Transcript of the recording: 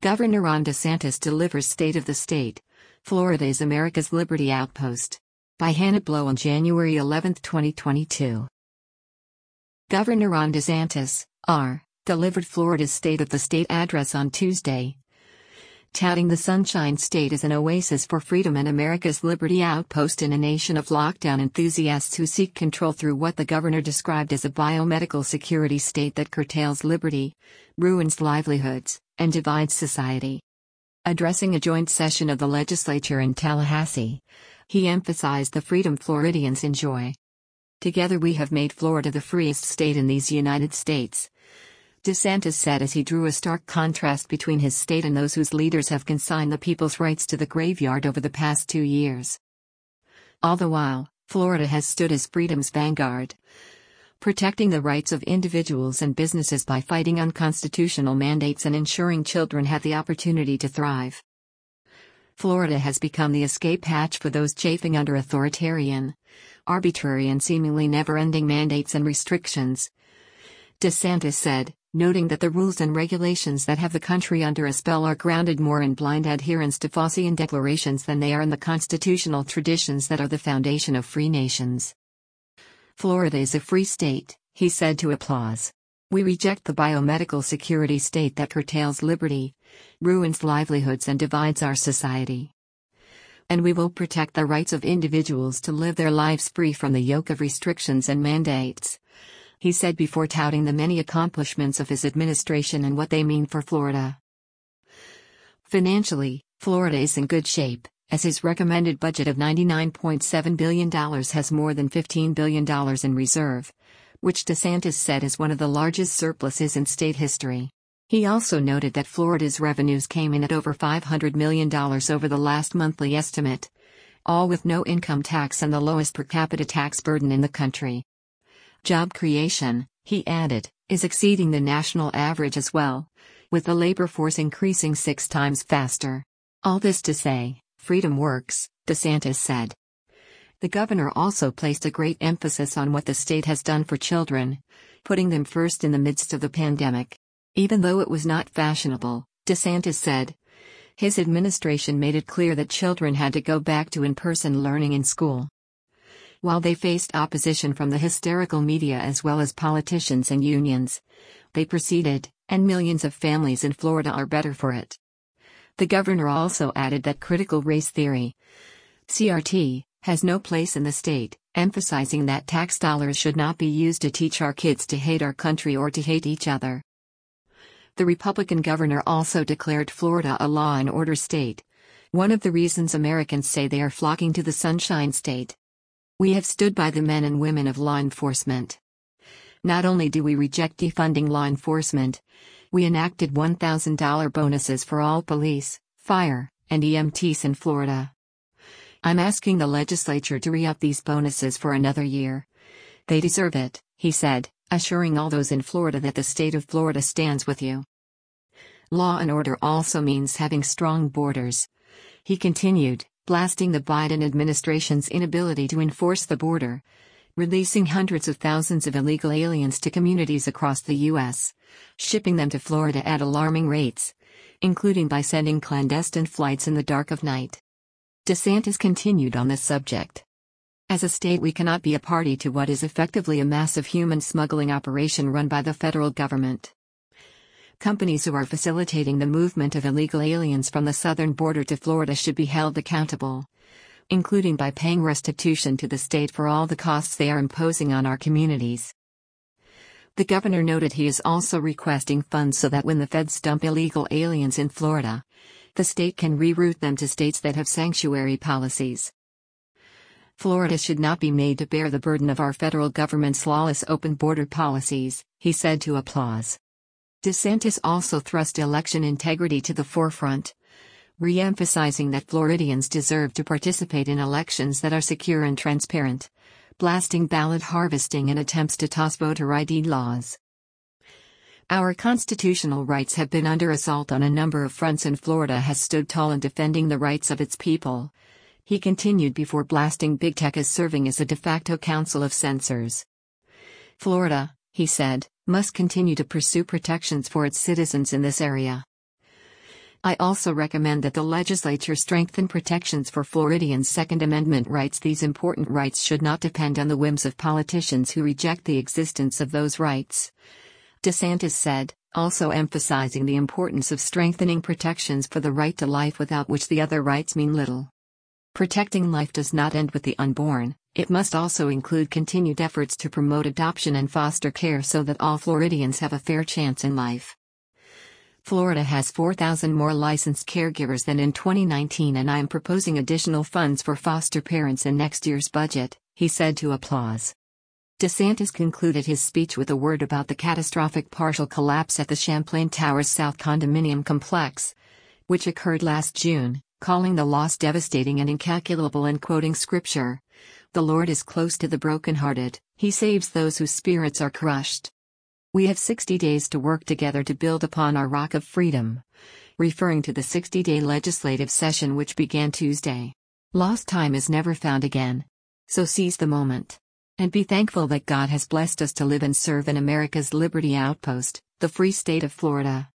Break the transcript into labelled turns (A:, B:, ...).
A: Governor Ron DeSantis delivers State of the State. Florida is America's Liberty Outpost. By Hannah Blow on January 11, 2022. Governor Ron DeSantis, R., delivered Florida's State of the State address on Tuesday, touting the Sunshine State as an oasis for freedom and America's Liberty Outpost in a nation of lockdown enthusiasts who seek control through what the governor described as a biomedical security state that curtails liberty, ruins livelihoods, and divides society. Addressing a joint session of the legislature in Tallahassee, he emphasized the freedom Floridians enjoy. "Together we have made Florida the freest state in these United States," DeSantis said as he drew a stark contrast between his state and those whose leaders have consigned the people's rights to the graveyard over the past 2 years. All the while, Florida has stood as freedom's vanguard, protecting the rights of individuals and businesses by fighting unconstitutional mandates and ensuring children have the opportunity to thrive. Florida has become the escape hatch for those chafing under authoritarian, arbitrary and seemingly never-ending mandates and restrictions, DeSantis said, noting that the rules and regulations that have the country under a spell are grounded more in blind adherence to Faucian declarations than they are in the constitutional traditions that are the foundation of free nations. "Florida is a free state," he said to Applause. "We reject the biomedical security state that curtails liberty, ruins livelihoods and divides our society. And we will protect the rights of individuals to live their lives free from the yoke of restrictions and mandates," he said before touting the many accomplishments of his administration and what they mean for Florida. Financially, Florida is in good shape, as his recommended budget of $99.7 billion has more than $15 billion in reserve, which DeSantis said is one of the largest surpluses in state history. He also noted that Florida's revenues came in at over $500 million over the last monthly estimate, all with no income tax and the lowest per capita tax burden in the country. Job creation, he added, is exceeding the national average as well, with the labor force increasing 6 times faster. All this to say, freedom works, DeSantis said. The governor also placed a great emphasis on what the state has done for children, putting them first in the midst of the pandemic. Even though it was not fashionable, DeSantis said, his administration made it clear that children had to go back to in-person learning in school. While they faced opposition from the hysterical media as well as politicians and unions, they proceeded, and millions of families in Florida are better for it. The governor also added that critical race theory, CRT, has no place in the state, emphasizing that tax dollars should not be used to teach our kids to hate our country or to hate each other. The Republican governor also declared Florida a law and order state, one of the reasons Americans say they are flocking to the Sunshine State. "We have stood by the men and women of law enforcement. Not only do we reject defunding law enforcement, we enacted $1,000 bonuses for all police, fire, and EMTs in Florida. I'm asking the legislature to re-up these bonuses for another year. They deserve it," he said, assuring all those in Florida that the state of Florida stands with you. Law and order also means having strong borders, he continued, blasting the Biden administration's inability to enforce the border, releasing hundreds of thousands of illegal aliens to communities across the U.S., shipping them to Florida at alarming rates, including by sending clandestine flights in the dark of night. DeSantis continued on this subject. "As a state, we cannot be a party to what is effectively a massive human smuggling operation run by the federal government. Companies who are facilitating the movement of illegal aliens from the southern border to Florida should be held accountable, including by paying restitution to the state for all the costs they are imposing on our communities." The governor noted he is also requesting funds so that when the feds dump illegal aliens in Florida, the state can reroute them to states that have sanctuary policies. "Florida should not be made to bear the burden of our federal government's lawless open border policies," he said to Applause. DeSantis also thrust election integrity to the forefront, re-emphasizing that Floridians deserve to participate in elections that are secure and transparent, blasting ballot harvesting and attempts to toss voter ID laws. "Our constitutional rights have been under assault on a number of fronts, and Florida has stood tall in defending the rights of its people," he continued before blasting big tech as serving as a de facto council of censors. "Florida," he said, "must continue to pursue protections for its citizens in this area. I also recommend that the legislature strengthen protections for Floridians' Second Amendment rights. These important rights should not depend on the whims of politicians who reject the existence of those rights, DeSantis said, also emphasizing the importance of strengthening protections for the right to life, without which the other rights mean little. Protecting life does not end with the unborn, it must also include continued efforts to promote adoption and foster care so that all Floridians have a fair chance in life. Florida has 4,000 more licensed caregivers than in 2019, and I am proposing additional funds for foster parents in next year's budget, he said to Applause. DeSantis concluded his speech with a word about the catastrophic partial collapse at the Champlain Towers South condominium complex, which occurred last June, calling the loss devastating and incalculable and quoting scripture. "The Lord is close to the brokenhearted, He saves those whose spirits are crushed. We have 60 days to work together to build upon our rock of freedom," referring to the 60-day legislative session which began Tuesday. Lost time is never found again. So seize the moment. And be thankful that God has blessed us to live and serve in America's Liberty Outpost, the free state of Florida.